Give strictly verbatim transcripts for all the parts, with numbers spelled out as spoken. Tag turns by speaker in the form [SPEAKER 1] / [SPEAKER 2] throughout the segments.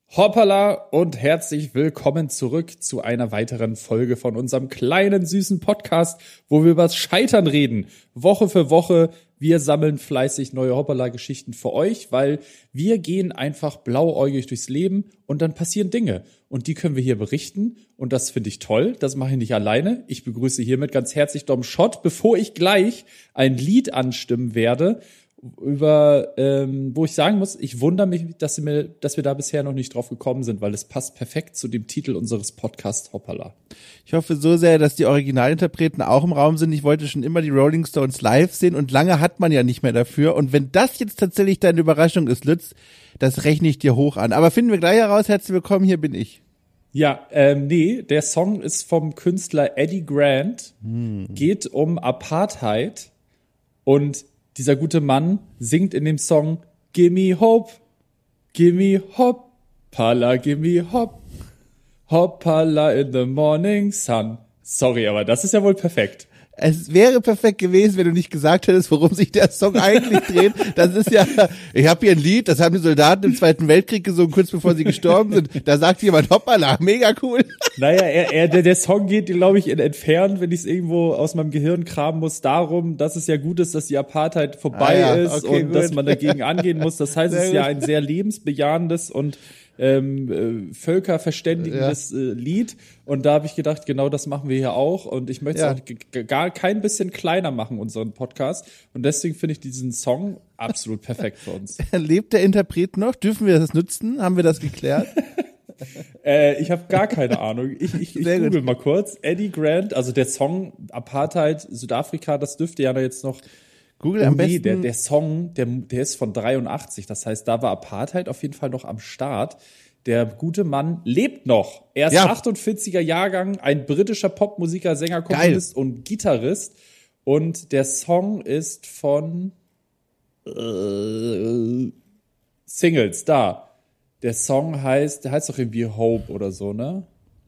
[SPEAKER 1] Hoppala und herzlich willkommen zurück zu einer weiteren Folge von unserem kleinen, süßen Podcast, wo wir über das Scheitern reden. Woche für Woche, wir sammeln fleißig neue Hoppala-Geschichten für euch, weil wir gehen einfach blauäugig durchs Leben und dann passieren Dinge. Und die können wir hier berichten und das finde ich toll. Das mache ich nicht alleine. Ich begrüße hiermit ganz herzlich Dom Schott, bevor ich gleich ein Lied anstimmen werde, über, ähm, wo ich sagen muss, ich wundere mich, dass wir, dass wir da bisher noch nicht drauf gekommen sind, weil es passt perfekt zu dem Titel unseres Podcasts Hoppala.
[SPEAKER 2] Ich hoffe so sehr, dass die Originalinterpreten auch im Raum sind. Ich wollte schon immer die Rolling Stones live sehen und lange hat man ja nicht mehr dafür. Und wenn das jetzt tatsächlich deine Überraschung ist, Lütz, das rechne ich dir hoch an. Aber finden wir gleich heraus. Herzlich willkommen, hier bin ich.
[SPEAKER 1] Ja, ähm, nee, der Song ist vom Künstler Eddie Grant, hm. geht um Apartheid und dieser gute Mann singt in dem Song Gimme Hope, Gimme Hoppala, Gimme Hop, Hoppala in the morning sun. Sorry, aber das ist ja wohl perfekt.
[SPEAKER 2] Es wäre perfekt gewesen, wenn du nicht gesagt hättest, worum sich der Song eigentlich dreht. Das ist ja, ich habe hier ein Lied, das haben die Soldaten im Zweiten Weltkrieg gesungen, kurz bevor sie gestorben sind. Da sagt jemand Hoppala, mega cool.
[SPEAKER 1] Naja, er, er, der, der Song geht, glaube ich, in entfernt, wenn ich es irgendwo aus meinem Gehirn kramen muss, darum, dass es ja gut ist, dass die Apartheid vorbei ah ja, ist okay, und gut. Dass man dagegen angehen muss. Das heißt, es ist ja ein sehr lebensbejahendes und ähm, äh, völkerverständigendes ja. äh, Lied. Und da habe ich gedacht, genau das machen wir hier auch. Und ich möchte es ja. auch g- gar kein bisschen kleiner machen, unseren Podcast. Und deswegen finde ich diesen Song absolut perfekt für uns.
[SPEAKER 2] Lebt der Interpret noch? Dürfen wir das nutzen? Haben wir das geklärt?
[SPEAKER 1] äh, ich habe gar keine Ahnung. Ich, ich, ich google gut. mal kurz. Eddie Grant, also der Song Apartheid, Südafrika, das dürfte ja da jetzt noch
[SPEAKER 2] Google am
[SPEAKER 1] oh, nee,
[SPEAKER 2] besten.
[SPEAKER 1] Der, der Song, der, der ist von dreiundachtzig. Das heißt, da war Apartheid auf jeden Fall noch am Start. Der gute Mann lebt noch. Er ist ja. achtundvierziger Jahrgang, ein britischer Popmusiker, Sänger, Komponist Geil. und Gitarrist. Und der Song ist von äh, Singles, da. Der Song heißt, der heißt doch irgendwie Hope oder so, ne?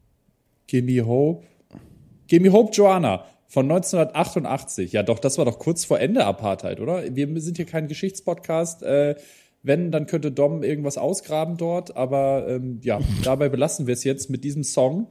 [SPEAKER 1] Gimme Hope. Gimme Hope, Joanna. Von neunzehnhundertachtundachtzig. Ja, doch, das war doch kurz vor Ende Apartheid, oder? Wir sind hier kein Geschichtspodcast. Äh, wenn, dann könnte Dom irgendwas ausgraben dort. Aber ähm, ja, dabei belassen wir es jetzt mit diesem Song.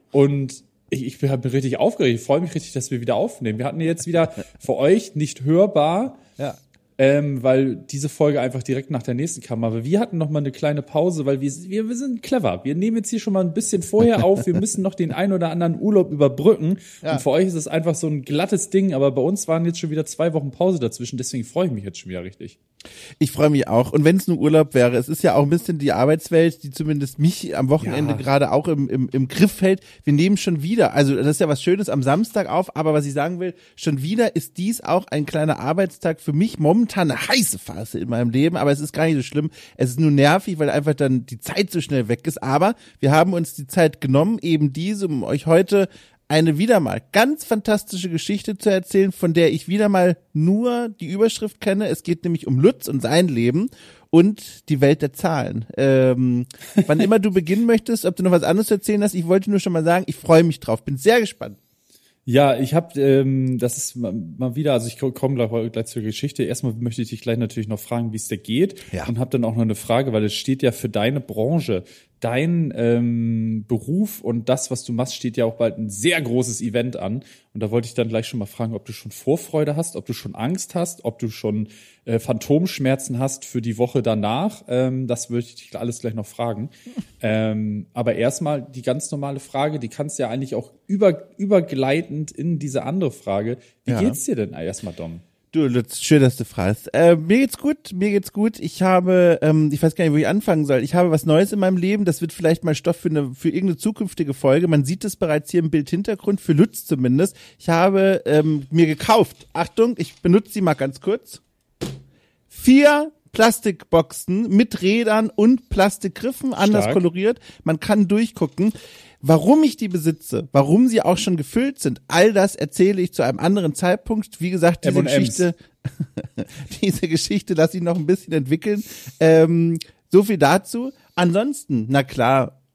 [SPEAKER 1] Und ich, ich bin richtig aufgeregt. Ich freue mich richtig, dass wir wieder aufnehmen. Wir hatten jetzt wieder für euch nicht hörbar,
[SPEAKER 2] ja.
[SPEAKER 1] ähm, weil diese Folge einfach direkt nach der nächsten kam. Aber wir hatten noch mal eine kleine Pause, weil wir, wir, wir sind clever. Wir nehmen jetzt hier schon mal ein bisschen vorher auf. Wir müssen noch den ein oder anderen Urlaub überbrücken. Ja. Und für euch ist es einfach so ein glattes Ding. Aber bei uns waren jetzt schon wieder zwei Wochen Pause dazwischen. Deswegen freue ich mich jetzt schon wieder richtig.
[SPEAKER 2] Ich freue mich auch. Und wenn es nur Urlaub wäre, es ist ja auch ein bisschen die Arbeitswelt, die zumindest mich am Wochenende ja. gerade auch im, im, im Griff hält. Wir nehmen schon wieder, also das ist ja was Schönes am Samstag auf, aber was ich sagen will, schon wieder ist dies auch ein kleiner Arbeitstag für mich. Momentan eine heiße Phase in meinem Leben, aber es ist gar nicht so schlimm. Es ist nur nervig, weil einfach dann die Zeit so schnell weg ist. Aber wir haben uns die Zeit genommen, eben diese, um euch heute eine wieder mal ganz fantastische Geschichte zu erzählen, von der ich wieder mal nur die Überschrift kenne. Es geht nämlich um Lutz und sein Leben und die Welt der Zahlen. Ähm, wann immer du beginnen möchtest, ob du noch was anderes zu erzählen hast, ich wollte nur schon mal sagen, ich freue mich drauf, bin sehr gespannt.
[SPEAKER 1] Ja, ich habe, ähm, das ist mal, mal wieder, also ich komme gleich, gleich zur Geschichte. Erstmal möchte ich dich gleich natürlich noch fragen, wie es dir geht. Ja. Und habe dann auch noch eine Frage, weil es steht ja für deine Branche, dein ähm, Beruf und das, was du machst, steht ja auch bald ein sehr großes Event an. Und da wollte ich dann gleich schon mal fragen, ob du schon Vorfreude hast, ob du schon Angst hast, ob du schon äh, Phantomschmerzen hast für die Woche danach. Ähm, das würde ich dich alles gleich noch fragen. ähm, aber erstmal die ganz normale Frage, die kannst du ja eigentlich auch über, übergleitend in diese andere Frage. Wie ja. geht's dir denn erstmal, Dom?
[SPEAKER 2] Du, Lutz, schön, dass du fragst. Äh, mir geht's gut, mir geht's gut. Ich habe, ähm, ich weiß gar nicht, wo ich anfangen soll. Ich habe was Neues in meinem Leben. Das wird vielleicht mal Stoff für eine, für irgendeine zukünftige Folge. Man sieht es bereits hier im Bildhintergrund, für Lutz zumindest. Ich habe ähm, mir gekauft. Achtung, ich benutze sie mal ganz kurz. Vier Plastikboxen mit Rädern und Plastikgriffen, anders Stark. koloriert. Man kann durchgucken. Warum ich die besitze, warum sie auch schon gefüllt sind, all das erzähle ich zu einem anderen Zeitpunkt. Wie gesagt, diese M und M's. Geschichte, diese Geschichte lasse ich noch ein bisschen entwickeln. Ähm, so viel dazu. Ansonsten, na klar,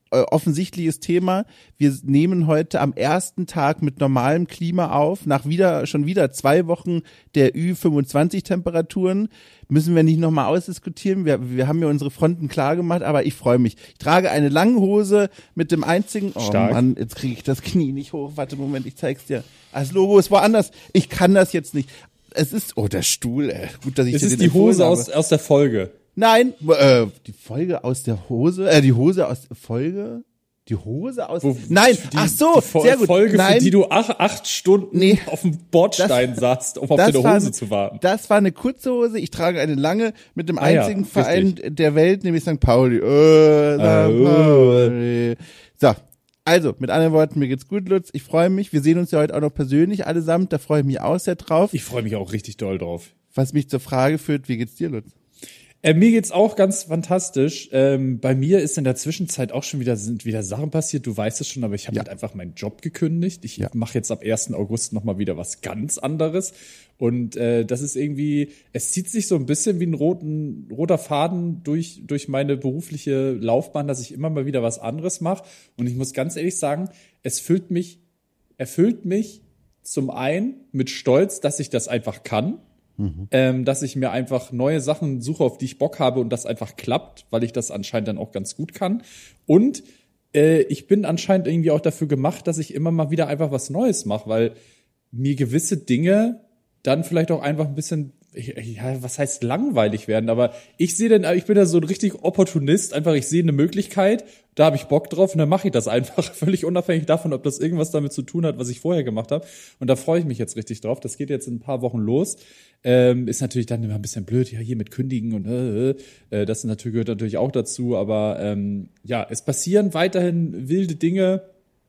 [SPEAKER 2] äh, offensichtliches Thema. Wir nehmen heute am ersten Tag mit normalem Klima auf, nach wieder schon wieder zwei Wochen der Ü fünfundzwanzig Temperaturen. Müssen wir nicht nochmal ausdiskutieren. Wir, wir haben ja unsere Fronten klar gemacht, aber ich freue mich. Ich trage eine lange Hose mit dem einzigen, oh
[SPEAKER 1] Stark.
[SPEAKER 2] Mann, jetzt kriege ich das Knie nicht hoch. Warte, Moment, ich zeig's dir. Das Logo ist woanders. Ich kann das jetzt nicht. Es ist, oh, der Stuhl, ey. Gut, dass ich
[SPEAKER 1] Es
[SPEAKER 2] dir
[SPEAKER 1] ist
[SPEAKER 2] den
[SPEAKER 1] die Hose
[SPEAKER 2] empfohlen
[SPEAKER 1] aus, aus der Folge.
[SPEAKER 2] Nein, äh, die Folge aus der Hose, äh, die Hose aus der Folge, die Hose aus,
[SPEAKER 1] Wo,
[SPEAKER 2] nein,
[SPEAKER 1] die,
[SPEAKER 2] ach so,
[SPEAKER 1] die
[SPEAKER 2] sehr gut,
[SPEAKER 1] Folge,
[SPEAKER 2] nein,
[SPEAKER 1] für die du acht, acht Stunden
[SPEAKER 2] Nee.
[SPEAKER 1] auf dem Bordstein
[SPEAKER 2] Das-
[SPEAKER 1] saßt, um auf
[SPEAKER 2] das
[SPEAKER 1] deine
[SPEAKER 2] war-
[SPEAKER 1] Hose zu warten.
[SPEAKER 2] Das war eine kurze Hose, ich trage eine lange mit dem
[SPEAKER 1] Ah ja,
[SPEAKER 2] einzigen Verein
[SPEAKER 1] richtig.
[SPEAKER 2] der Welt, nämlich Sankt Pauli. Äh, Sankt
[SPEAKER 1] Oh.
[SPEAKER 2] Pauli. So, also, mit anderen Worten, mir geht's gut, Lutz, ich freue mich, wir sehen uns ja heute auch noch persönlich allesamt, da freue ich mich auch sehr drauf.
[SPEAKER 1] Ich freue mich auch richtig doll drauf.
[SPEAKER 2] Was mich zur Frage führt, wie geht's dir, Lutz?
[SPEAKER 1] Äh, mir geht's auch ganz fantastisch. Ähm, bei mir ist in der Zwischenzeit auch schon wieder sind wieder Sachen passiert. Du weißt es schon, aber ich habe
[SPEAKER 2] Ja.
[SPEAKER 1] halt einfach meinen Job gekündigt. Ich
[SPEAKER 2] Ja.
[SPEAKER 1] mache jetzt ab ersten August noch mal wieder was ganz anderes. Und äh, das ist irgendwie, es zieht sich so ein bisschen wie ein roten, roter Faden durch durch meine berufliche Laufbahn, dass ich immer mal wieder was anderes mache. Und ich muss ganz ehrlich sagen, es füllt mich, erfüllt mich zum einen mit Stolz, dass ich das einfach kann. Ähm, dass ich mir einfach neue Sachen suche, auf die ich Bock habe und das einfach klappt, weil ich das anscheinend dann auch ganz gut kann. Und äh, ich bin anscheinend irgendwie auch dafür gemacht, dass ich immer mal wieder einfach was Neues mache, weil mir gewisse Dinge dann vielleicht auch einfach ein bisschen, ja, was heißt langweilig werden, aber ich sehe dann, ich bin da so ein richtig Opportunist, einfach ich sehe eine Möglichkeit, da habe ich Bock drauf und dann mache ich das einfach, völlig unabhängig davon, ob das irgendwas damit zu tun hat, was ich vorher gemacht habe. Und da freue ich mich jetzt richtig drauf. Das geht jetzt in ein paar Wochen los. Ähm, ist natürlich dann immer ein bisschen blöd, ja, hier mit Kündigen und äh, äh, das natürlich, gehört natürlich auch dazu, aber ähm, ja, es passieren weiterhin wilde Dinge.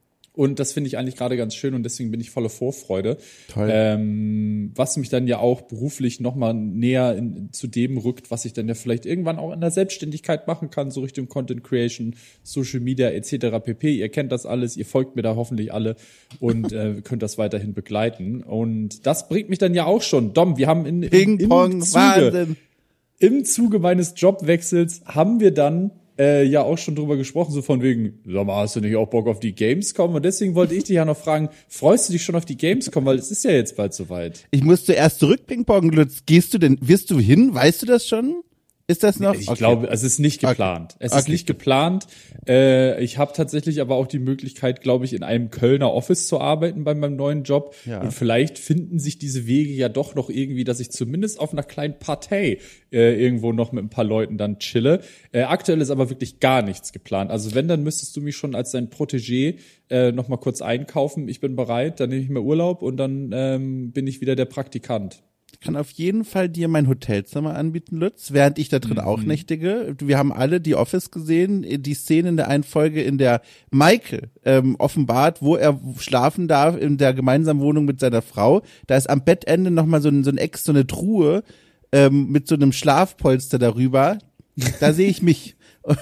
[SPEAKER 1] Und das finde ich eigentlich gerade ganz schön und deswegen bin ich voller Vorfreude.
[SPEAKER 2] Toll.
[SPEAKER 1] Ähm, was mich dann ja auch beruflich nochmal näher in, zu dem rückt, was ich dann ja vielleicht irgendwann auch in der Selbstständigkeit machen kann, so Richtung Content Creation, Social Media et cetera pp. Ihr kennt das alles, ihr folgt mir da hoffentlich alle und äh, könnt das weiterhin begleiten. Und das bringt mich dann ja auch schon. Dom, wir haben in, in,
[SPEAKER 2] Ping-Pong,
[SPEAKER 1] im Zuge,
[SPEAKER 2] Wahnsinn.
[SPEAKER 1] im Zuge meines Jobwechsels haben wir dann äh, ja auch schon drüber gesprochen, so von wegen, sag mal, hast du nicht auch Bock auf die Gamescom? Und deswegen wollte ich dich ja noch fragen, freust du dich schon auf die Gamescom? Weil es ist ja jetzt bald soweit.
[SPEAKER 2] Ich muss zuerst zurück, Ping-Pong, Lutz. Gehst du denn, wirst du hin? Weißt du das schon? Ist das noch?
[SPEAKER 1] Ich
[SPEAKER 2] Okay.
[SPEAKER 1] glaube, es ist nicht geplant.
[SPEAKER 2] Okay.
[SPEAKER 1] Es ist
[SPEAKER 2] Okay.
[SPEAKER 1] nicht geplant. Äh, ich habe tatsächlich aber auch die Möglichkeit, glaube ich, in einem Kölner Office zu arbeiten bei meinem neuen Job.
[SPEAKER 2] Ja.
[SPEAKER 1] Und vielleicht finden sich diese Wege ja doch noch irgendwie, dass ich zumindest auf einer kleinen Partei äh, irgendwo noch mit ein paar Leuten dann chille. Äh, aktuell ist aber wirklich gar nichts geplant. Also wenn, dann müsstest du mich schon als dein Protégé äh, noch mal kurz einkaufen. Ich bin bereit, dann nehme ich mir Urlaub und dann ähm, bin ich wieder der Praktikant.
[SPEAKER 2] Ich kann auf jeden Fall dir mein Hotelzimmer anbieten, Lutz, während ich da drin
[SPEAKER 1] Mhm.
[SPEAKER 2] auch nächtige. Wir haben alle die Office gesehen, die Szene in der einen Folge, in der Michael ähm, offenbart, wo er schlafen darf in der gemeinsamen Wohnung mit seiner Frau. Da ist am Bettende nochmal so ein, so ein Ex, so eine Truhe ähm, mit so einem Schlafpolster darüber. Da sehe ich mich.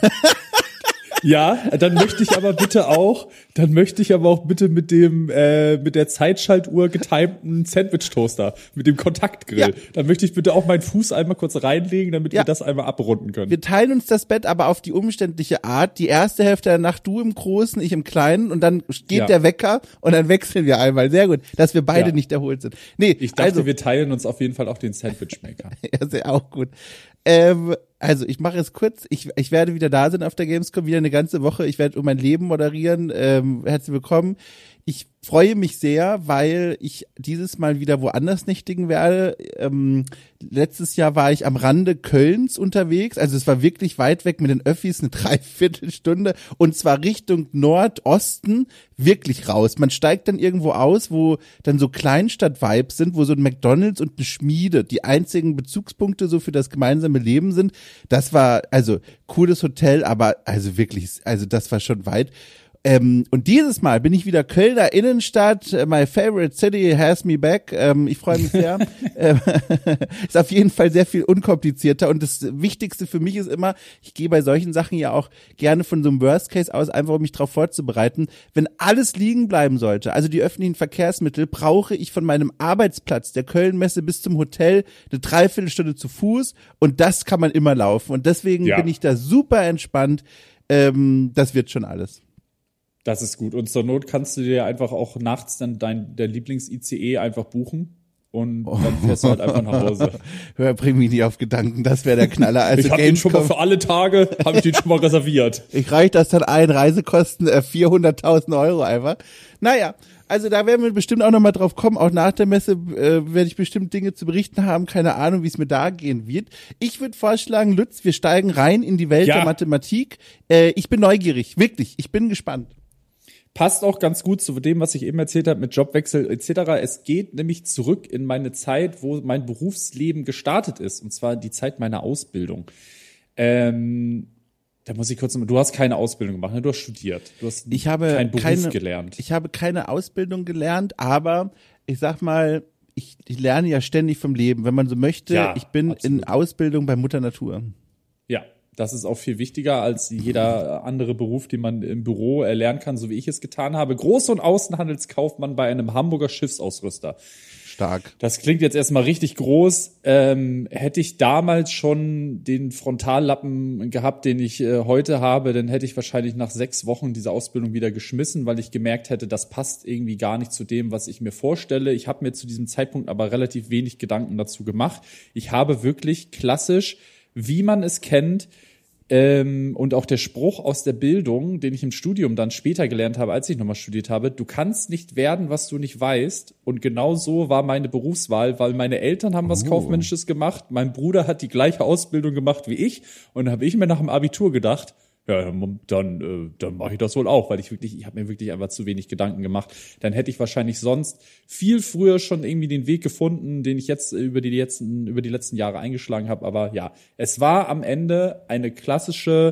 [SPEAKER 1] Ja, dann möchte ich aber bitte auch, dann möchte ich aber auch bitte mit dem äh, mit der Zeitschaltuhr getimten Sandwich-Toaster, mit dem Kontaktgrill.
[SPEAKER 2] Ja.
[SPEAKER 1] Dann möchte ich bitte auch meinen Fuß einmal kurz reinlegen, damit
[SPEAKER 2] Ja.
[SPEAKER 1] wir das einmal abrunden können.
[SPEAKER 2] Wir teilen uns das Bett aber auf die umständliche Art. Die erste Hälfte der Nacht du im Großen, ich im Kleinen und dann geht
[SPEAKER 1] Ja.
[SPEAKER 2] der Wecker und dann wechseln wir einmal. Sehr gut, dass wir beide
[SPEAKER 1] Ja.
[SPEAKER 2] nicht erholt sind. Nee,
[SPEAKER 1] Ich dachte,
[SPEAKER 2] also,
[SPEAKER 1] wir teilen uns auf jeden Fall auch den Sandwich-Maker.
[SPEAKER 2] ja, sehr auch gut. Ähm, also ich mache es kurz. Ich, ich werde wieder da sein auf der Gamescom, wieder eine ganze Woche. Ich werde um mein Leben moderieren. Ähm, herzlich willkommen. Ich freue mich sehr, weil ich dieses Mal wieder woanders nächtigen werde. Ähm, letztes Jahr war ich am Rande Kölns unterwegs. Also es war wirklich weit weg mit den Öffis, eine Dreiviertelstunde. Und zwar Richtung Nordosten, wirklich raus. Man steigt dann irgendwo aus, wo dann so Kleinstadt-Vibes sind, wo so ein McDonald's und eine Schmiede die einzigen Bezugspunkte so für das gemeinsame Leben sind. Das war also cooles Hotel, aber also wirklich, also das war schon weit. Ähm, und dieses Mal bin ich wieder Kölner Innenstadt. My favorite city has me back. Ähm, ich freue mich sehr. ähm, ist auf jeden Fall sehr viel unkomplizierter. Und das Wichtigste für mich ist immer, ich gehe bei solchen Sachen ja auch gerne von so einem Worst Case aus, einfach um mich darauf vorzubereiten. Wenn alles liegen bleiben sollte, also die öffentlichen Verkehrsmittel, brauche ich von meinem Arbeitsplatz der Kölnmesse bis zum Hotel eine Dreiviertelstunde zu Fuß. Und das kann man immer laufen. Und deswegen
[SPEAKER 1] Ja.
[SPEAKER 2] bin ich da super entspannt. Ähm, das wird schon alles.
[SPEAKER 1] Das ist gut. Und zur Not kannst du dir einfach auch nachts dann dein der Lieblings-I C E einfach buchen und dann fährst du halt einfach nach Hause.
[SPEAKER 2] Hör, bring mich nicht auf Gedanken, das wäre der Knaller. Also
[SPEAKER 1] ich habe den schon mal für alle Tage, habe ich den schon mal reserviert.
[SPEAKER 2] Ich reich das dann ein, Reisekosten äh, vierhunderttausend Euro einfach. Naja, also da werden wir bestimmt auch nochmal drauf kommen. Auch nach der Messe äh, werde ich bestimmt Dinge zu berichten haben. Keine Ahnung, wie es mir da gehen wird. Ich würde vorschlagen, Lutz, wir steigen rein in die Welt ja. der Mathematik. Äh, ich bin neugierig, wirklich. Ich bin gespannt.
[SPEAKER 1] Passt auch ganz gut zu dem, was ich eben erzählt habe mit Jobwechsel et cetera. Es geht nämlich zurück in meine Zeit, wo mein Berufsleben gestartet ist, und zwar die Zeit meiner Ausbildung. Ähm, da muss ich kurz noch, du hast keine Ausbildung gemacht, ne? Du hast studiert, du hast
[SPEAKER 2] ich habe
[SPEAKER 1] keinen Beruf
[SPEAKER 2] keine,
[SPEAKER 1] gelernt.
[SPEAKER 2] Ich habe keine Ausbildung gelernt, aber ich sag mal, ich, ich lerne ja ständig vom Leben, wenn man so möchte. Ja, ich bin absolut. In Ausbildung bei Mutter Natur.
[SPEAKER 1] Ja. Das ist auch viel wichtiger als jeder andere Beruf, den man im Büro erlernen kann, so wie ich es getan habe. Groß- und Außenhandelskaufmann bei einem Hamburger Schiffsausrüster.
[SPEAKER 2] Stark.
[SPEAKER 1] Das klingt jetzt erstmal richtig groß. Ähm, hätte ich damals schon den Frontallappen gehabt, den ich äh, heute habe, dann hätte ich wahrscheinlich nach sechs Wochen diese Ausbildung wieder geschmissen, weil ich gemerkt hätte, das passt irgendwie gar nicht zu dem, was ich mir vorstelle. Ich habe mir zu diesem Zeitpunkt aber relativ wenig Gedanken dazu gemacht. Ich habe wirklich klassisch, wie man es kennt, Ähm, und auch der Spruch aus der Bildung, den ich im Studium dann später gelernt habe, als ich nochmal studiert habe, du kannst nicht werden, was du nicht weißt. Und genau so war meine Berufswahl, weil meine Eltern haben was oh. Kaufmännisches gemacht, mein Bruder hat die gleiche Ausbildung gemacht wie ich, und dann habe ich mir nach dem Abitur gedacht, ja, dann, äh, dann mache ich das wohl auch, weil ich wirklich, ich habe mir wirklich einfach zu wenig Gedanken gemacht. Dann hätte ich wahrscheinlich sonst viel früher schon irgendwie den Weg gefunden, den ich jetzt über die letzten, über die letzten Jahre eingeschlagen habe. Aber ja, es war am Ende eine klassische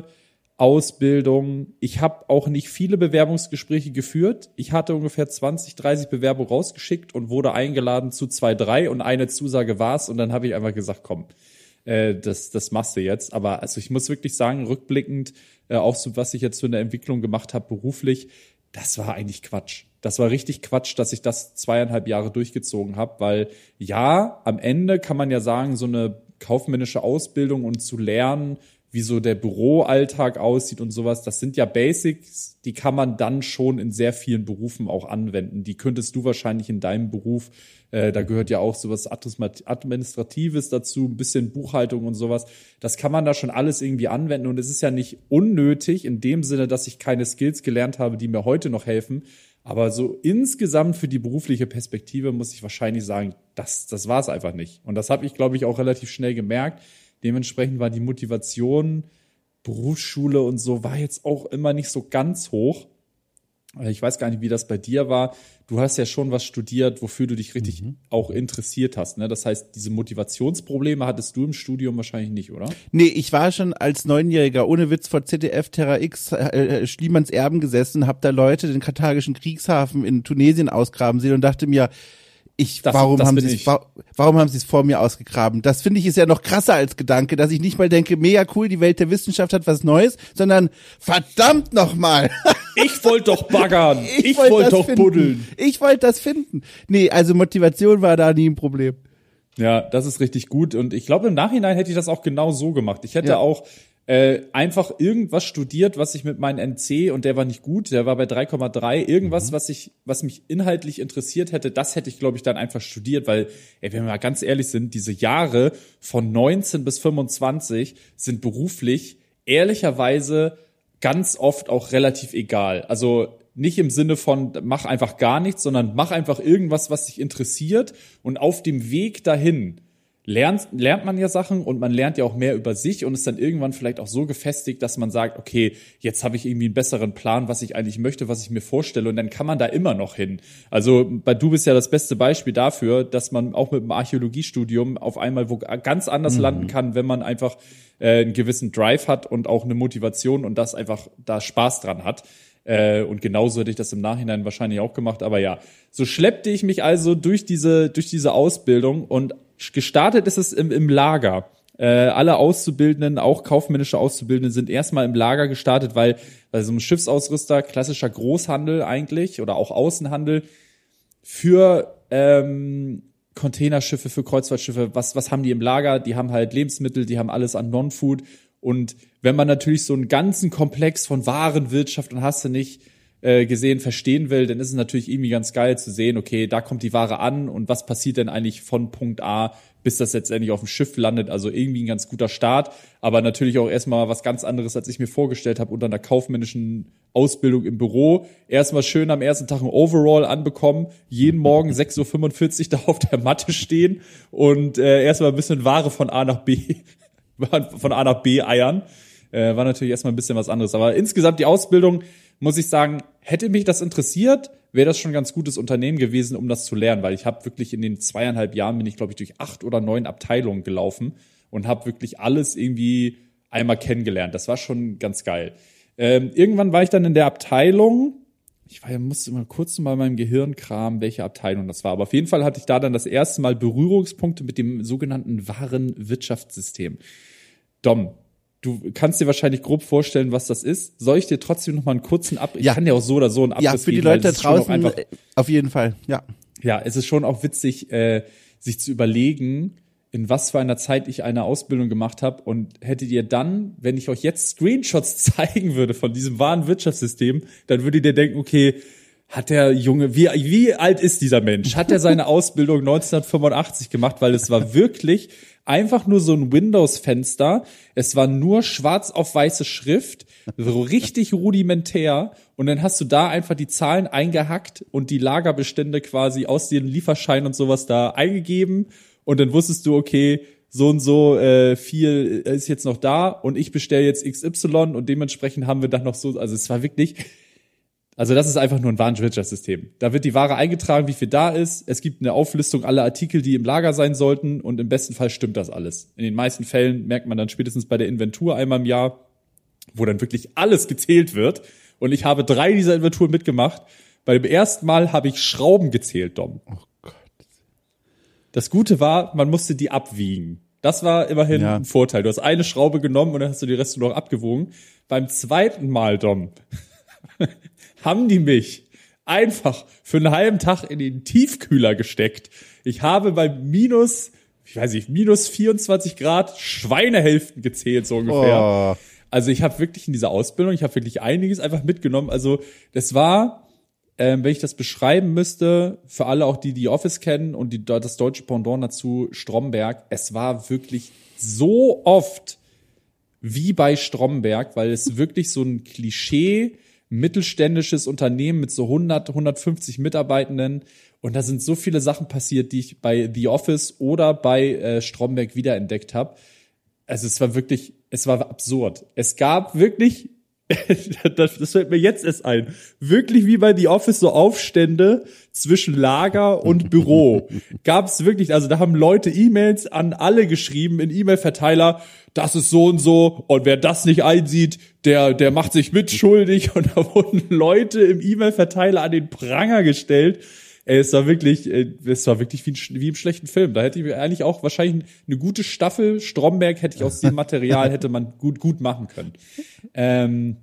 [SPEAKER 1] Ausbildung. Ich habe auch nicht viele Bewerbungsgespräche geführt. Ich hatte ungefähr zwanzig, dreißig Bewerbungen rausgeschickt und wurde eingeladen zu zwei, drei und eine Zusage war's. Und dann habe ich einfach gesagt, komm, äh, das, das machst du jetzt. Aber also ich muss wirklich sagen, rückblickend, äh, auch so, was ich jetzt für eine Entwicklung gemacht habe beruflich, das war eigentlich Quatsch. Das war richtig Quatsch, dass ich das zweieinhalb Jahre durchgezogen habe, weil ja, am Ende kann man ja sagen, so eine kaufmännische Ausbildung und zu lernen, wie so der Büroalltag aussieht und sowas, das sind ja Basics, die kann man dann schon in sehr vielen Berufen auch anwenden. Die könntest du wahrscheinlich in deinem Beruf, äh, da gehört ja auch sowas Administratives dazu, ein bisschen Buchhaltung und sowas. Das kann man da schon alles irgendwie anwenden, und es ist ja nicht unnötig in dem Sinne, dass ich keine Skills gelernt habe, die mir heute noch helfen. Aber so insgesamt für die berufliche Perspektive muss ich wahrscheinlich sagen, das, das war es einfach nicht. Und das habe ich, glaube ich, auch relativ schnell gemerkt. Dementsprechend war die Motivation, Berufsschule und so, war jetzt auch immer nicht so ganz hoch. Ich weiß gar nicht, wie das bei dir war. Du hast ja schon was studiert, wofür du dich richtig mhm. auch interessiert hast, ne? Das heißt, diese Motivationsprobleme hattest du im Studium wahrscheinlich nicht, oder?
[SPEAKER 2] Nee, ich war schon als Neunjähriger ohne Witz vor Z D F Terra X äh, Schliemanns Erben gesessen, hab da Leute den karthagischen Kriegshafen in Tunesien ausgraben sehen und dachte mir, Ich, das, warum, das haben sie es, warum haben sie es vor mir ausgegraben? Das finde ich ist ja noch krasser als Gedanke, dass ich nicht mal denke, mega cool, die Welt der Wissenschaft hat was Neues, sondern verdammt nochmal.
[SPEAKER 1] Ich wollte doch baggern. Ich, ich
[SPEAKER 2] wollte
[SPEAKER 1] wollt doch
[SPEAKER 2] finden.
[SPEAKER 1] buddeln.
[SPEAKER 2] Ich wollte das finden. Nee, also Motivation war da nie ein Problem.
[SPEAKER 1] Ja, das ist richtig gut. Und ich glaube, im Nachhinein hätte ich das auch genau so gemacht. Ich hätte ja. auch Äh, einfach irgendwas studiert, was ich mit meinem N C, und der war nicht gut, der war bei drei Komma drei, irgendwas, mhm. was ich, was mich inhaltlich interessiert hätte, das hätte ich, glaube ich, dann einfach studiert, weil, ey, wenn wir mal ganz ehrlich sind, diese Jahre von neunzehn bis fünfundzwanzig sind beruflich ehrlicherweise ganz oft auch relativ egal. Also nicht im Sinne von mach einfach gar nichts, sondern mach einfach irgendwas, was dich interessiert, und auf dem Weg dahin Lernt, lernt man ja Sachen, und man lernt ja auch mehr über sich und ist dann irgendwann vielleicht auch so gefestigt, dass man sagt, okay, jetzt habe ich irgendwie einen besseren Plan, was ich eigentlich möchte, was ich mir vorstelle, und dann kann man da immer noch hin. Also bei du bist ja das beste Beispiel dafür, dass man auch mit dem Archäologiestudium auf einmal wo ganz anders mhm. landen kann, wenn man einfach äh, einen gewissen Drive hat und auch eine Motivation und das einfach da Spaß dran hat. Äh, und genauso hätte ich das im Nachhinein wahrscheinlich auch gemacht. Aber ja, so schleppte ich mich also durch diese durch diese Ausbildung, und gestartet ist es im, im Lager. Äh, alle Auszubildenden, auch kaufmännische Auszubildende, sind erstmal im Lager gestartet, weil bei so einem Schiffsausrüster, klassischer Großhandel eigentlich oder auch Außenhandel für ähm, Containerschiffe, für Kreuzfahrtschiffe, was was haben die im Lager? Die haben halt Lebensmittel, die haben alles an Non-Food. Und wenn man natürlich so einen ganzen Komplex von Warenwirtschaft und hast du nicht äh, gesehen verstehen will, dann ist es natürlich irgendwie ganz geil zu sehen, okay, da kommt die Ware an und was passiert denn eigentlich von Punkt A, bis das letztendlich auf dem Schiff landet. Also irgendwie ein ganz guter Start, aber natürlich auch erstmal was ganz anderes, als ich mir vorgestellt habe, unter einer kaufmännischen Ausbildung im Büro. Erstmal schön am ersten Tag ein Overall anbekommen, jeden Morgen sechs Uhr fünfundvierzig da auf der Matte stehen und äh, erstmal ein bisschen Ware von A nach B, von A nach B eiern. Äh, war natürlich erstmal ein bisschen was anderes. Aber insgesamt die Ausbildung, muss ich sagen, hätte mich das interessiert, wäre das schon ein ganz gutes Unternehmen gewesen, um das zu lernen, weil ich habe wirklich in den zweieinhalb Jahren bin ich, glaube ich, durch acht oder neun Abteilungen gelaufen und habe wirklich alles irgendwie einmal kennengelernt. Das war schon ganz geil. Ähm, irgendwann war ich dann in der Abteilung, ich war, musste mal kurz mal in meinem Gehirn kramen, welche Abteilung das war, aber auf jeden Fall hatte ich da dann das erste Mal Berührungspunkte mit dem sogenannten Warenwirtschaftssystem. Dom, du kannst dir wahrscheinlich grob vorstellen, was das ist. Soll ich dir trotzdem noch mal einen kurzen Ab... Ich
[SPEAKER 2] ja.
[SPEAKER 1] kann dir auch so oder so einen Abriss
[SPEAKER 2] Ja, für die
[SPEAKER 1] geben,
[SPEAKER 2] Leute da
[SPEAKER 1] es ist schon auch
[SPEAKER 2] draußen
[SPEAKER 1] einfach,
[SPEAKER 2] auf jeden Fall, ja.
[SPEAKER 1] Ja, es ist schon auch witzig, äh, sich zu überlegen, in was für einer Zeit ich eine Ausbildung gemacht habe und hättet ihr dann, wenn ich euch jetzt Screenshots zeigen würde von diesem wahren Wirtschaftssystem, dann würdet ihr denken, okay, hat der Junge, wie, wie alt ist dieser Mensch? Hat er seine Ausbildung neunzehnhundertfünfundachtzig gemacht? Weil es war wirklich einfach nur so ein Windows-Fenster. Es war nur schwarz auf weiße Schrift, so richtig rudimentär. Und dann hast du da einfach die Zahlen eingehackt und die Lagerbestände quasi aus den Lieferscheinen und sowas da eingegeben. Und dann wusstest du, okay, so und so äh, viel ist jetzt noch da und ich bestelle jetzt X Y und dementsprechend haben wir dann noch so, also es war wirklich... Also das ist einfach nur ein Warenwirtschaftssystem. Da wird die Ware eingetragen, wie viel da ist. Es gibt eine Auflistung aller Artikel, die im Lager sein sollten. Und im besten Fall stimmt das alles. In den meisten Fällen merkt man dann spätestens bei der Inventur einmal im Jahr, wo dann wirklich alles gezählt wird. Und ich habe drei dieser Inventuren mitgemacht. Bei dem ersten Mal habe ich Schrauben gezählt, Dom. Oh Gott. Das Gute war, man musste die abwiegen. Das war immerhin ja. ein Vorteil. Du hast eine Schraube genommen und dann hast du die Reste noch abgewogen. Beim zweiten Mal, Dom, haben die mich einfach für einen halben Tag in den Tiefkühler gesteckt. Ich habe bei minus, ich weiß nicht, minus vierundzwanzig Grad Schweinehälften gezählt, so ungefähr. Oh. Also ich habe wirklich in dieser Ausbildung, ich habe wirklich einiges einfach mitgenommen. Also das war, ähm, wenn ich das beschreiben müsste, für alle auch, die die Office kennen und die das deutsche Pendant dazu, Stromberg, es war wirklich so oft wie bei Stromberg, weil es wirklich so ein Klischee mittelständisches Unternehmen mit so hundert, hundertfünfzig Mitarbeitenden und da sind so viele Sachen passiert, die ich bei The Office oder bei äh, Stromberg wiederentdeckt habe. Also es war wirklich, es war absurd. Es gab wirklich, das, das fällt mir jetzt erst ein, wirklich wie bei The Office so Aufstände zwischen Lager und Büro. Gab es wirklich, also da haben Leute E-Mails an alle geschrieben in E-Mail-Verteiler, das ist so und so und wer das nicht einsieht, der der macht sich mitschuldig und da wurden Leute im E-Mail-Verteiler an den Pranger gestellt. Ey, es war wirklich, es war wirklich wie, ein, wie im schlechten Film. Da hätte ich eigentlich auch wahrscheinlich eine gute Staffel Stromberg hätte ich aus dem Material hätte man gut gut machen können. Ähm,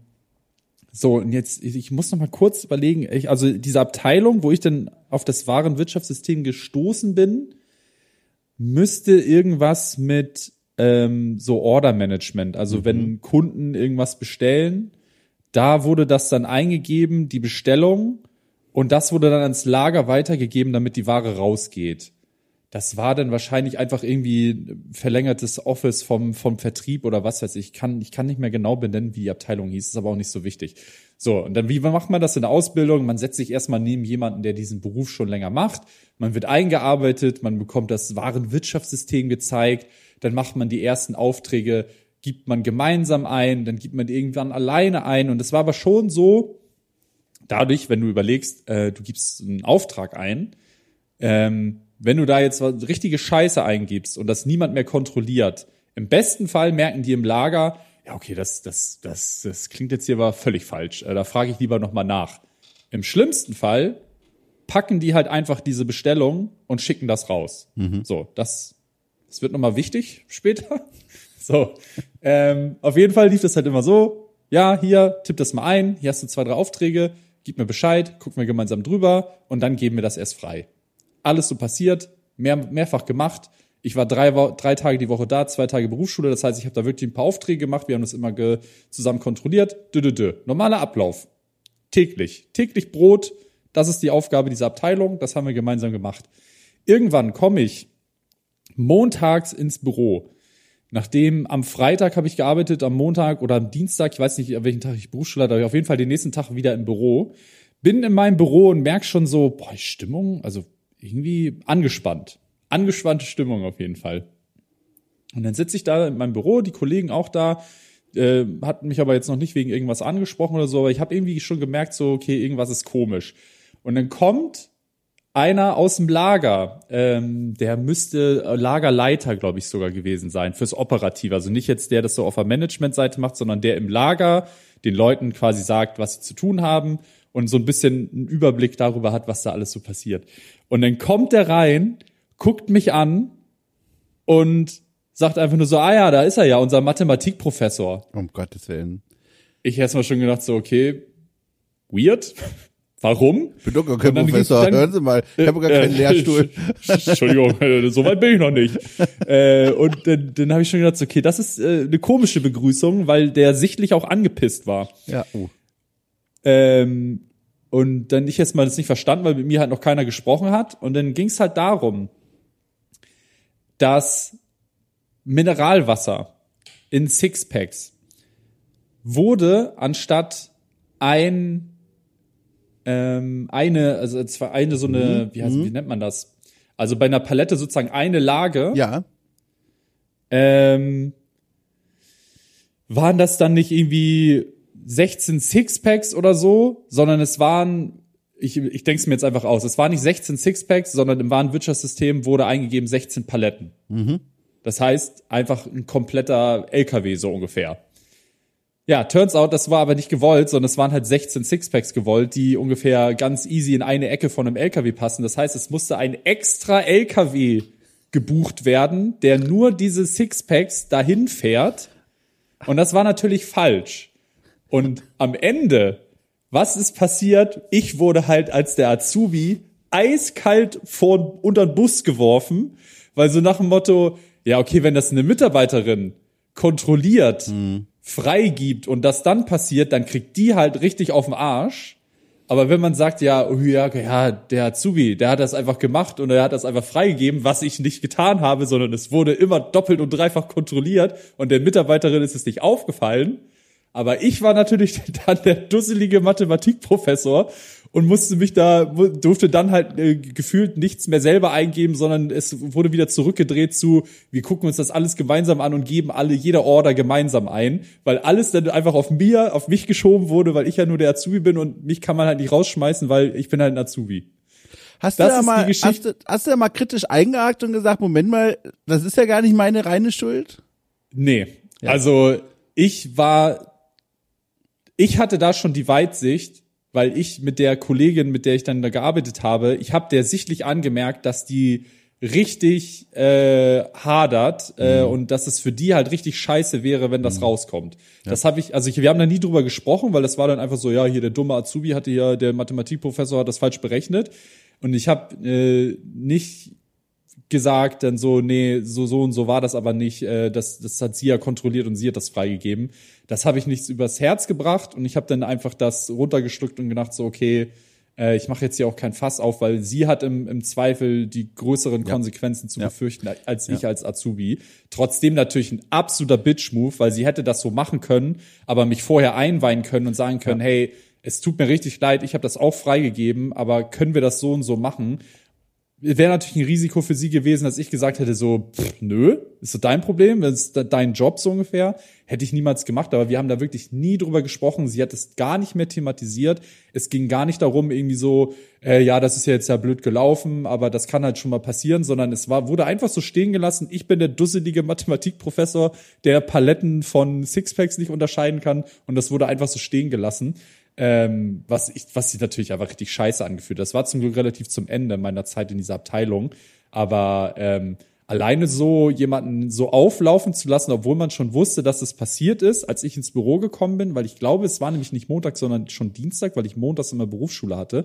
[SPEAKER 1] so und jetzt ich muss noch mal kurz überlegen. Ich, also diese Abteilung, wo ich dann auf das Warenwirtschaftssystem gestoßen bin, müsste irgendwas mit ähm, so Order-Management, also mhm. wenn Kunden irgendwas bestellen, da wurde das dann eingegeben, die Bestellung, und das wurde dann ans Lager weitergegeben, damit die Ware rausgeht. Das war dann wahrscheinlich einfach irgendwie verlängertes Office vom vom Vertrieb oder was weiß ich. Ich kann, ich kann nicht mehr genau benennen, wie die Abteilung hieß, ist aber auch nicht so wichtig. So, und dann, wie macht man das in der Ausbildung? Man setzt sich erstmal neben jemanden, der diesen Beruf schon länger macht. Man wird eingearbeitet, man bekommt das Warenwirtschaftssystem gezeigt, dann macht man die ersten Aufträge, gibt man gemeinsam ein, dann gibt man irgendwann alleine ein. Und es war aber schon so, dadurch, wenn du überlegst, äh, du gibst einen Auftrag ein, ähm, wenn du da jetzt was, richtige Scheiße eingibst und das niemand mehr kontrolliert, im besten Fall merken die im Lager, ja okay, das das das das klingt jetzt hier aber völlig falsch. Äh, da frage ich lieber nochmal nach. Im schlimmsten Fall packen die halt einfach diese Bestellung und schicken das raus. Mhm. So, das das wird nochmal wichtig später. So, ähm, auf jeden Fall lief das halt immer so, ja, hier, tipp das mal ein, hier hast du zwei, drei Aufträge, gib mir Bescheid, gucken wir gemeinsam drüber und dann geben wir das erst frei. Alles so passiert, mehr, mehrfach gemacht. Ich war drei, drei Tage die Woche da, zwei Tage Berufsschule. Das heißt, ich habe da wirklich ein paar Aufträge gemacht. Wir haben das immer ge- zusammen kontrolliert. Dö, dö, dö. Normaler Ablauf. Täglich. Täglich Brot. Das ist die Aufgabe dieser Abteilung. Das haben wir gemeinsam gemacht. Irgendwann komme ich montags ins Büro. Nachdem am Freitag habe ich gearbeitet, am Montag oder am Dienstag, ich weiß nicht, an welchen Tag ich Berufsschule hatte, aber auf jeden Fall den nächsten Tag wieder im Büro. Bin in meinem Büro und merke schon so, boah, die Stimmung, also irgendwie angespannt. Angespannte Stimmung auf jeden Fall. Und dann sitze ich da in meinem Büro, die Kollegen auch da, äh, hatten mich aber jetzt noch nicht wegen irgendwas angesprochen oder so, aber ich habe irgendwie schon gemerkt, so, okay, irgendwas ist komisch. Und dann kommt einer aus dem Lager, ähm, der müsste Lagerleiter, glaube ich, sogar gewesen sein, fürs Operative. Also nicht jetzt der, das so auf der Managementseite macht, sondern der im Lager den Leuten quasi sagt, was sie zu tun haben und so ein bisschen einen Überblick darüber hat, was da alles so passiert. Und dann kommt der rein, guckt mich an und sagt einfach nur so, ah ja, da ist er ja, unser Mathematikprofessor.
[SPEAKER 2] Um Gottes Willen.
[SPEAKER 1] Ich erst mal schon gedacht so, okay, weird. Warum?
[SPEAKER 2] Ich bin doch gar kein Professor, dann, hören Sie mal, ich habe gar keinen äh, Lehrstuhl.
[SPEAKER 1] Entschuldigung, so weit bin ich noch nicht. äh, und dann, dann habe ich schon gedacht, okay, das ist äh, eine komische Begrüßung, weil der sichtlich auch angepisst war.
[SPEAKER 2] Ja, oh.
[SPEAKER 1] Ähm, und dann ich jetzt mal das nicht verstanden, weil mit mir halt noch keiner gesprochen hat. Und dann ging es halt darum, dass Mineralwasser in Sixpacks wurde anstatt ein ähm, eine, also zwar eine so eine, wie heißt, wie nennt man das? Also bei einer Palette sozusagen eine Lage.
[SPEAKER 2] Ja.
[SPEAKER 1] Ähm, waren das dann nicht irgendwie sechzehn Sixpacks oder so, sondern es waren, ich, ich denke es mir jetzt einfach aus, es waren nicht sechzehn Sixpacks, sondern im Warenwirtschaftssystem wurde eingegeben sechzehn Paletten.
[SPEAKER 2] Mhm.
[SPEAKER 1] Das heißt, einfach ein kompletter L K W so ungefähr. Ja, turns out, das war aber nicht gewollt, sondern es waren halt sechzehn Sixpacks gewollt, die ungefähr ganz easy in eine Ecke von einem L K W passen. Das heißt, es musste ein extra L K W gebucht werden, der nur diese Sixpacks dahin fährt. Und das war natürlich falsch. Und am Ende, was ist passiert? Ich wurde halt als der Azubi eiskalt vor, unter den Bus geworfen, weil so nach dem Motto, ja, okay, wenn das eine Mitarbeiterin kontrolliert, mhm. freigibt und das dann passiert, dann kriegt die halt richtig auf den Arsch. Aber wenn man sagt, ja, oh ja, ja, der Azubi, der hat das einfach gemacht und er hat das einfach freigegeben, was ich nicht getan habe, sondern es wurde immer doppelt und dreifach kontrolliert und der Mitarbeiterin ist es nicht aufgefallen. Aber ich war natürlich dann der dusselige Mathematikprofessor und musste mich da, durfte dann halt äh, gefühlt nichts mehr selber eingeben, sondern es wurde wieder zurückgedreht zu, wir gucken uns das alles gemeinsam an und geben alle, jeder Order gemeinsam ein, weil alles dann einfach auf mir, auf mich geschoben wurde, weil ich ja nur der Azubi bin und mich kann man halt nicht rausschmeißen, weil ich bin halt ein Azubi.
[SPEAKER 2] Hast du, da mal, hast, du, hast du da mal kritisch eingehakt und gesagt, Moment mal, das ist ja gar nicht meine reine Schuld?
[SPEAKER 1] Nee, ja. Also ich war, ich hatte da schon die Weitsicht, weil ich mit der Kollegin, mit der ich dann da gearbeitet habe, ich habe der sichtlich angemerkt, dass die richtig äh, hadert äh, mhm. und dass es für die halt richtig scheiße wäre, wenn das mhm. rauskommt. Ja. Das habe ich, also ich, wir haben da nie drüber gesprochen, weil das war dann einfach so, ja, hier der dumme Azubi hatte ja, der Mathematikprofessor hat das falsch berechnet und ich habe äh, nicht gesagt dann so, nee, so so und so war das aber nicht, äh, das das hat sie ja kontrolliert und sie hat das freigegeben. Das habe ich nicht übers Herz gebracht und ich habe dann einfach das runtergeschluckt und gedacht so, okay, äh, ich mache jetzt hier auch kein Fass auf, weil sie hat im im Zweifel die größeren ja. Konsequenzen zu ja. befürchten als ich ja. als Azubi. Trotzdem natürlich ein absoluter Bitch-Move, weil sie hätte das so machen können, aber mich vorher einweihen können und sagen können, ja. hey, es tut mir richtig leid, ich habe das auch freigegeben, aber können wir das so und so machen? Wäre natürlich ein Risiko für sie gewesen, dass ich gesagt hätte so, pff, nö, ist so dein Problem, das ist dein Job so ungefähr. Hätte ich niemals gemacht, aber wir haben da wirklich nie drüber gesprochen. Sie hat es gar nicht mehr thematisiert. Es ging gar nicht darum, irgendwie so, äh, ja, das ist ja jetzt ja blöd gelaufen, aber das kann halt schon mal passieren, sondern es war wurde einfach so stehen gelassen. Ich bin der dusselige Mathematikprofessor, der Paletten von Sixpacks nicht unterscheiden kann und das wurde einfach so stehen gelassen. Ähm, was ich, was sich natürlich einfach richtig scheiße angefühlt hat. Das war zum Glück relativ zum Ende meiner Zeit in dieser Abteilung. Aber ähm, alleine so jemanden so auflaufen zu lassen, obwohl man schon wusste, dass es passiert ist, als ich ins Büro gekommen bin, weil ich glaube, es war nämlich nicht Montag, sondern schon Dienstag, weil ich montags immer Berufsschule hatte.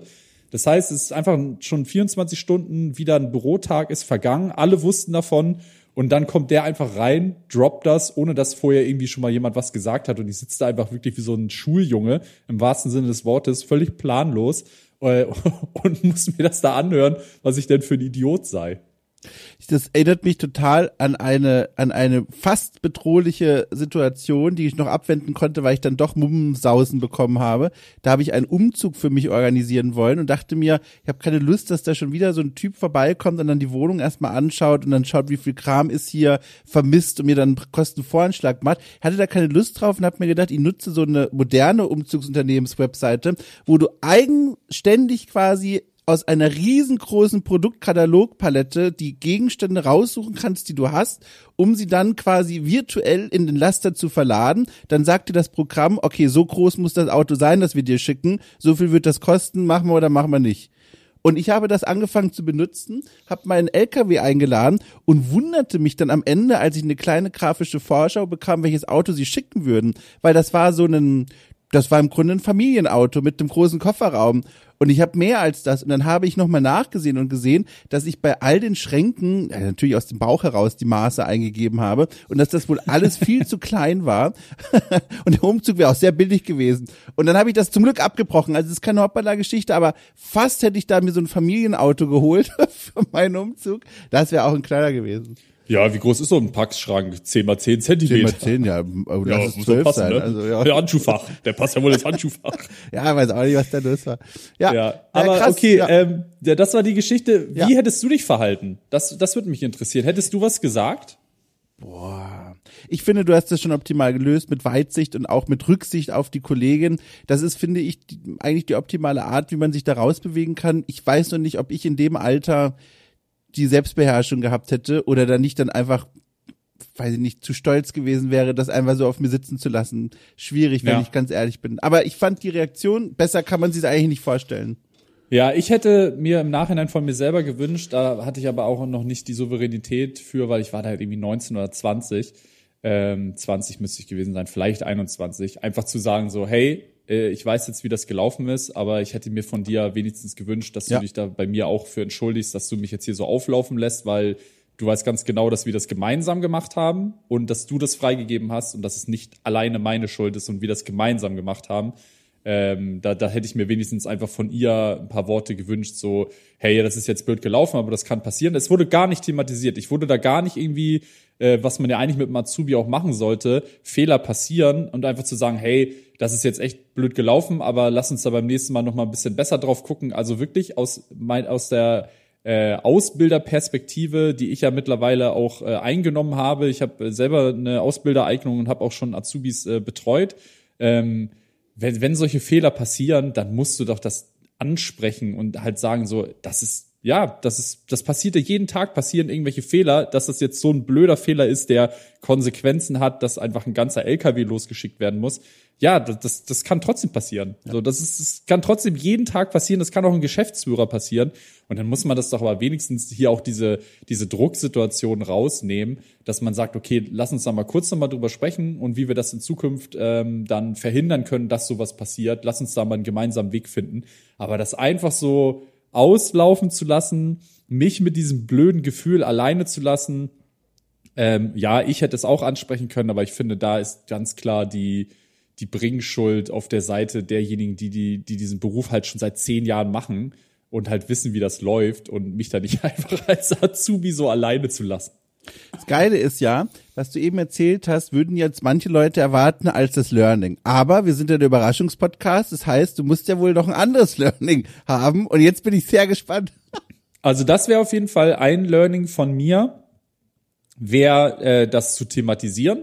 [SPEAKER 1] Das heißt, es ist einfach schon vierundzwanzig Stunden wieder ein Bürotag ist vergangen. Alle wussten davon. Und dann kommt der einfach rein, droppt das, ohne dass vorher irgendwie schon mal jemand was gesagt hat. Und ich sitze da einfach wirklich wie so ein Schuljunge, im wahrsten Sinne des Wortes, völlig planlos äh, und muss mir das da anhören, was ich denn für ein Idiot sei.
[SPEAKER 2] Das erinnert mich total an eine an eine fast bedrohliche Situation, die ich noch abwenden konnte, weil ich dann doch Mummensausen bekommen habe. Da habe ich einen Umzug für mich organisieren wollen und dachte mir, ich habe keine Lust, dass da schon wieder so ein Typ vorbeikommt und dann die Wohnung erstmal anschaut und dann schaut, wie viel Kram ist hier vermisst und mir dann einen Kostenvoranschlag macht. Ich hatte da keine Lust drauf und habe mir gedacht, ich nutze so eine moderne Umzugsunternehmenswebseite, wo du eigenständig quasi aus einer riesengroßen Produktkatalogpalette die Gegenstände raussuchen kannst, die du hast, um sie dann quasi virtuell in den Laster zu verladen. Dann sagt dir das Programm, okay, so groß muss das Auto sein, das wir dir schicken, so viel wird das kosten, machen wir oder machen wir nicht. Und ich habe das angefangen zu benutzen, habe meinen L K W eingeladen und wunderte mich dann am Ende, als ich eine kleine grafische Vorschau bekam, welches Auto sie schicken würden, weil das war so ein, das war im Grunde ein Familienauto mit einem großen Kofferraum. Und ich habe mehr als das. Und dann habe ich nochmal nachgesehen und gesehen, dass ich bei all den Schränken, ja, natürlich aus dem Bauch heraus, die Maße eingegeben habe und dass das wohl alles viel zu klein war. Und der Umzug wäre auch sehr billig gewesen. Und dann habe ich das zum Glück abgebrochen. Also es ist keine Hoppala-Geschichte, aber fast hätte ich da mir so ein Familienauto geholt für meinen Umzug. Das wäre auch ein kleiner gewesen.
[SPEAKER 1] Ja, wie groß ist so ein Packschrank? zehn mal zehn Zentimeter.
[SPEAKER 2] zehn mal zehn, ja. Aber
[SPEAKER 1] ja,
[SPEAKER 2] das ist zwölf
[SPEAKER 1] passen,
[SPEAKER 2] sein.
[SPEAKER 1] Ne?
[SPEAKER 2] Also, ja.
[SPEAKER 1] Der Handschuhfach. Der passt ja wohl ins Handschuhfach.
[SPEAKER 2] Ja, weiß auch nicht, was da los war. Ja,
[SPEAKER 1] ja aber
[SPEAKER 2] krass,
[SPEAKER 1] okay,
[SPEAKER 2] ja.
[SPEAKER 1] ähm, ja, das war die Geschichte. Wie
[SPEAKER 2] ja.
[SPEAKER 1] hättest du dich verhalten? Das, das würde mich interessieren. Hättest du was gesagt?
[SPEAKER 2] Boah. Ich finde, du hast das schon optimal gelöst mit Weitsicht und auch mit Rücksicht auf die Kollegin. Das ist, finde ich, die, eigentlich die optimale Art, wie man sich da rausbewegen kann. Ich weiß noch nicht, ob ich in dem Alter die Selbstbeherrschung gehabt hätte oder dann nicht dann einfach, weiß ich nicht, zu stolz gewesen wäre, das einfach so auf mir sitzen zu lassen. Schwierig, wenn ja. ich ganz ehrlich bin. Aber ich fand die Reaktion, besser kann man sich eigentlich nicht vorstellen.
[SPEAKER 1] Ja, ich hätte mir im Nachhinein von mir selber gewünscht, da hatte ich aber auch noch nicht die Souveränität für, weil ich war da halt irgendwie neunzehn oder zwanzig. Ähm, zwanzig müsste ich gewesen sein, vielleicht einundzwanzig. Einfach zu sagen so, hey, äh, ich weiß jetzt, wie das gelaufen ist, aber ich hätte mir von dir wenigstens gewünscht, dass du ja. dich da bei mir auch für entschuldigst, dass du mich jetzt hier so auflaufen lässt, weil du weißt ganz genau, dass wir das gemeinsam gemacht haben und dass du das freigegeben hast und dass es nicht alleine meine Schuld ist und wir das gemeinsam gemacht haben. Ähm, da, da hätte ich mir wenigstens einfach von ihr ein paar Worte gewünscht, so, hey, das ist jetzt blöd gelaufen, aber das kann passieren. Es wurde gar nicht thematisiert. Ich wurde da gar nicht irgendwie, äh, was man ja eigentlich mit dem Azubi auch machen sollte, Fehler passieren und einfach zu sagen, hey, das ist jetzt echt blöd gelaufen, aber lass uns da beim nächsten Mal noch mal ein bisschen besser drauf gucken. Also wirklich aus, mein, aus der äh, Ausbilderperspektive, die ich ja mittlerweile auch äh, eingenommen habe. Ich habe selber eine Ausbildereignung und habe auch schon Azubis äh, betreut. Ähm, Wenn, wenn solche Fehler passieren, dann musst du doch das ansprechen und halt sagen so, das ist, ja, das ist, das passiert ja jeden Tag, passieren irgendwelche Fehler, dass das jetzt so ein blöder Fehler ist, der Konsequenzen hat, dass einfach ein ganzer L K W losgeschickt werden muss. Ja, das, das kann trotzdem passieren. Ja. So, das ist, das kann trotzdem jeden Tag passieren. Das kann auch ein Geschäftsführer passieren. Und dann muss man das doch aber wenigstens hier auch diese, diese Drucksituation rausnehmen, dass man sagt, okay, lass uns da mal kurz nochmal drüber sprechen und wie wir das in Zukunft ähm, dann verhindern können, dass sowas passiert. Lass uns da mal einen gemeinsamen Weg finden. Aber das einfach so auslaufen zu lassen, mich mit diesem blöden Gefühl alleine zu lassen, ähm, ja, ich hätte es auch ansprechen können, aber ich finde, da ist ganz klar die die Bringschuld auf der Seite derjenigen, die, die, die diesen Beruf halt schon seit zehn Jahren machen und halt wissen, wie das läuft und mich da nicht einfach als Azubi so alleine zu lassen.
[SPEAKER 2] Das Geile ist ja, was du eben erzählt hast, würden jetzt manche Leute erwarten als das Learning. Aber wir sind ja der Überraschungspodcast, das heißt, du musst ja wohl noch ein anderes Learning haben und jetzt bin ich sehr gespannt.
[SPEAKER 1] Also das wäre auf jeden Fall ein Learning von mir, wäre äh, das zu thematisieren.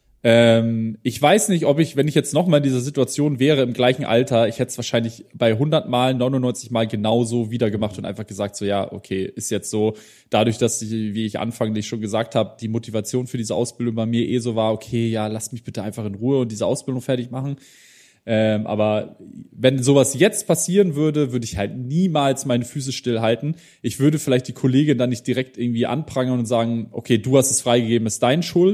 [SPEAKER 1] Ähm, ich weiß nicht, ob ich, wenn ich jetzt noch mal in dieser Situation wäre, im gleichen Alter, ich hätte es wahrscheinlich bei hundert Mal, neunundneunzig Mal genauso wieder gemacht und einfach gesagt so, ja, okay, ist jetzt so, dadurch, dass ich, wie ich anfänglich schon gesagt habe, die Motivation für diese Ausbildung bei mir eh so war, okay, ja, lass mich bitte einfach in Ruhe und diese Ausbildung fertig machen. Ähm, aber wenn sowas jetzt passieren würde, würde ich halt niemals meine Füße stillhalten. Ich würde vielleicht die Kollegin dann nicht direkt irgendwie anprangern und sagen, okay, du hast es freigegeben, ist deine Schuld.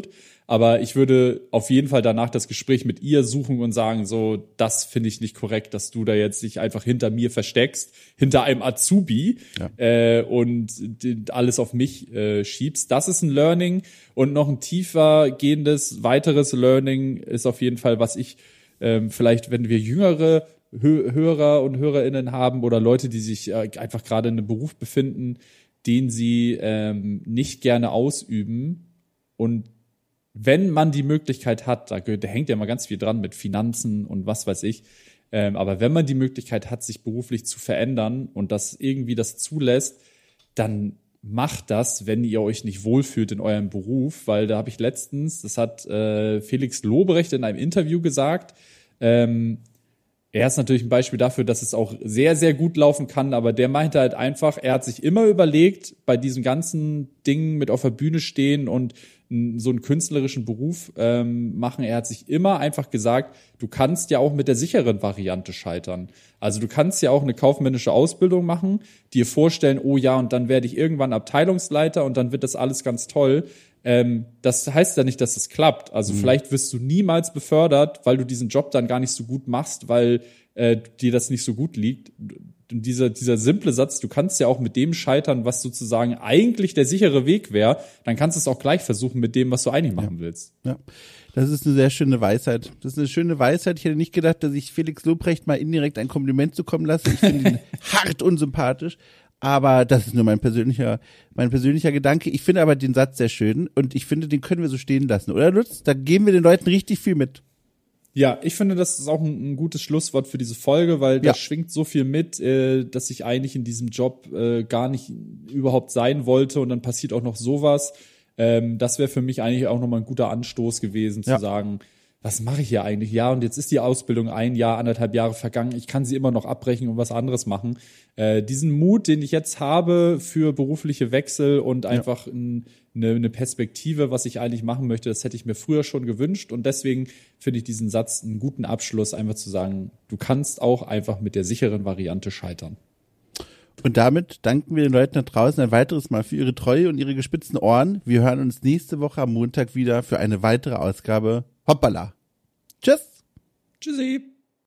[SPEAKER 1] Aber ich würde auf jeden Fall danach das Gespräch mit ihr suchen und sagen, so, das finde ich nicht korrekt, dass du da jetzt dich einfach hinter mir versteckst, hinter einem Azubi ja. äh, und alles auf mich äh, schiebst. Das ist ein Learning. Und noch ein tiefer gehendes, weiteres Learning ist auf jeden Fall, was ich ähm, vielleicht, wenn wir jüngere Hö- Hörer und HörerInnen haben oder Leute, die sich äh, einfach gerade in einem Beruf befinden, den sie ähm, nicht gerne ausüben und wenn man die Möglichkeit hat, da, da hängt ja mal ganz viel dran mit Finanzen und was weiß ich, ähm, aber wenn man die Möglichkeit hat, sich beruflich zu verändern und das irgendwie das zulässt, dann macht das, wenn ihr euch nicht wohlfühlt in eurem Beruf, weil da habe ich letztens, das hat äh, Felix Lobrecht in einem Interview gesagt, ähm, er ist natürlich ein Beispiel dafür, dass es auch sehr, sehr gut laufen kann, aber der meinte halt einfach, er hat sich immer überlegt, bei diesen ganzen Dingen mit auf der Bühne stehen und so einen künstlerischen Beruf ähm, machen, er hat sich immer einfach gesagt, du kannst ja auch mit der sicheren Variante scheitern. Also du kannst ja auch eine kaufmännische Ausbildung machen, dir vorstellen, oh ja, und dann werde ich irgendwann Abteilungsleiter und dann wird das alles ganz toll. Ähm, das heißt ja nicht, dass es klappt. Also mhm. vielleicht wirst du niemals befördert, weil du diesen Job dann gar nicht so gut machst, weil äh, dir das nicht so gut liegt. Und dieser, dieser simple Satz, du kannst ja auch mit dem scheitern, was sozusagen eigentlich der sichere Weg wäre, dann kannst du es auch gleich versuchen mit dem, was du eigentlich machen
[SPEAKER 2] ja.
[SPEAKER 1] willst.
[SPEAKER 2] Ja, das ist eine sehr schöne Weisheit. Das ist eine schöne Weisheit. Ich hätte nicht gedacht, dass ich Felix Lobrecht mal indirekt ein Kompliment zukommen lasse. Ich finde ihn hart unsympathisch. Aber das ist nur mein persönlicher, mein persönlicher Gedanke. Ich finde aber den Satz sehr schön und ich finde, den können wir so stehen lassen, oder Lutz? Da geben wir den Leuten richtig viel mit.
[SPEAKER 1] Ja, ich finde, das ist auch ein, ein gutes Schlusswort für diese Folge, weil da ja. schwingt so viel mit, äh, dass ich eigentlich in diesem Job äh, gar nicht überhaupt sein wollte und dann passiert auch noch sowas. Ähm, das wäre für mich eigentlich auch nochmal ein guter Anstoß gewesen, zu ja. sagen, was mache ich hier eigentlich? Ja, und jetzt ist die Ausbildung ein Jahr, anderthalb Jahre vergangen. Ich kann sie immer noch abbrechen und was anderes machen. Äh, diesen Mut, den ich jetzt habe für berufliche Wechsel und einfach ja. ein, eine, eine Perspektive, was ich eigentlich machen möchte, das hätte ich mir früher schon gewünscht. Und deswegen finde ich diesen Satz einen guten Abschluss, einfach zu sagen, du kannst auch einfach mit der sicheren Variante scheitern.
[SPEAKER 2] Und damit danken wir den Leuten da draußen ein weiteres Mal für ihre Treue und ihre gespitzten Ohren. Wir hören uns nächste Woche am Montag wieder für eine weitere Ausgabe. Hoppala. Tschüss.
[SPEAKER 1] Tschüssi.